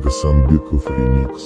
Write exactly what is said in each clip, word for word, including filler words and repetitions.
Хасанбеков ремикс.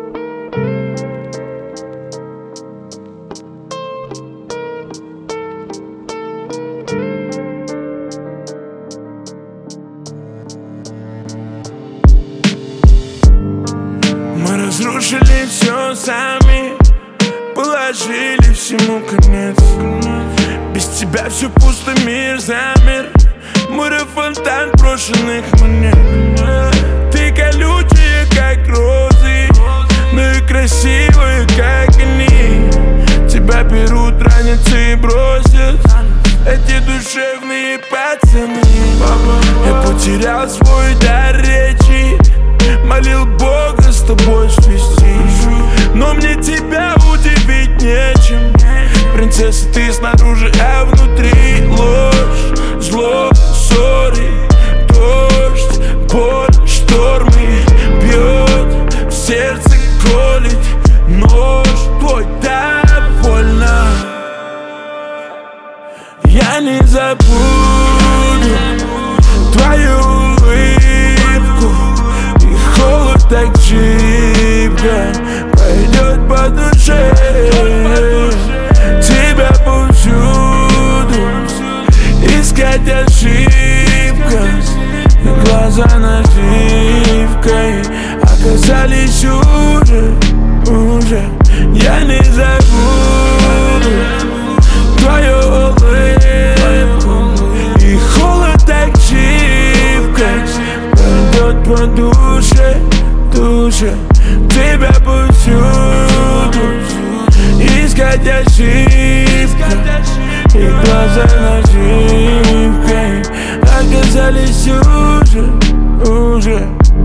Мы разрушили все сами, положили всему конец. Без тебя все пусто, мир замер. Море фонтан брошенных монет. Ты колючая, как розы, но и красивая, как они. Тебя берут, ранятся и бросят эти душевные пацаны. Я потерял свой дар речи, молил Бога с тобой свести, но мне тебя удивить нечем. Принцесса, ты снаружи, а внутри ложь, зло, ссоры, дождь, боль, штормы. Бьет в сердце, колет нож твой, довольно. Я не забуду твою улыбку, и холод так шибко пойдет по душе. Тебя повсюду искать ошибка, и глаза наживкой оказались уже, уже. Я не забуду твою улыбку, и холод так шибко пойдет по душе, душе. Тебя повсюду искать ошибка, и глаза наживкой оказались уже, уже.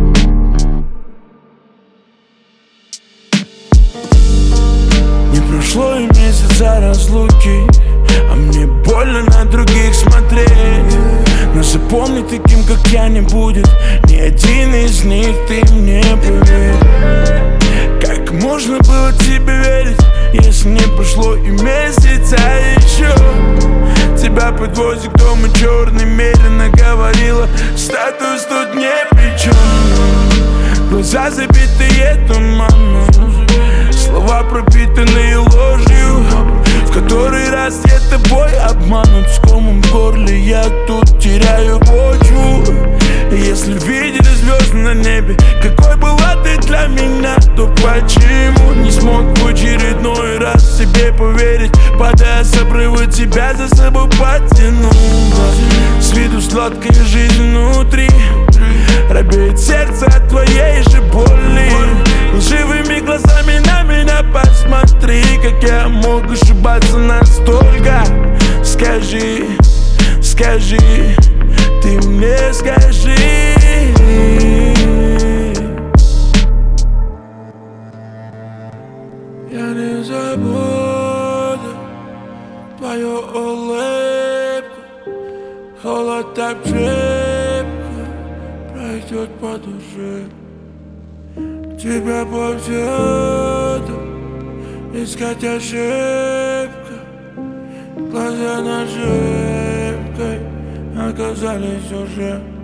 Не прошло и месяца разлуки, а мне больно на других смотреть. Но запомни, таким как я не будет ни один из них, ты мне поверь. Как можно было тебе верить, если не прошло и месяца еще? Тебя подвозит к дому черный, медленно говорила, статус тут не при чем. Глаза забитые туманом, слова пропитанные ложью, в который раз я тобой обманут. С комом в горле я тут теряю почву. Если видели звезды на небе, какой была ты для меня, то почему не смог в очередной раз себе поверить, падая с обрыва, тебя за собой потянул? С виду сладкая жизнь внутри, робеет сердце от твоей же боли. Лживыми глазами на меня посмотри, как я мог ошибаться настолько. Скажи, скажи, ты мне скажи. Я не забуду твою улыбку, холод так шибко пройдет по душе. Тебя повсюду искать ошибка, глаза наживкой оказались уже.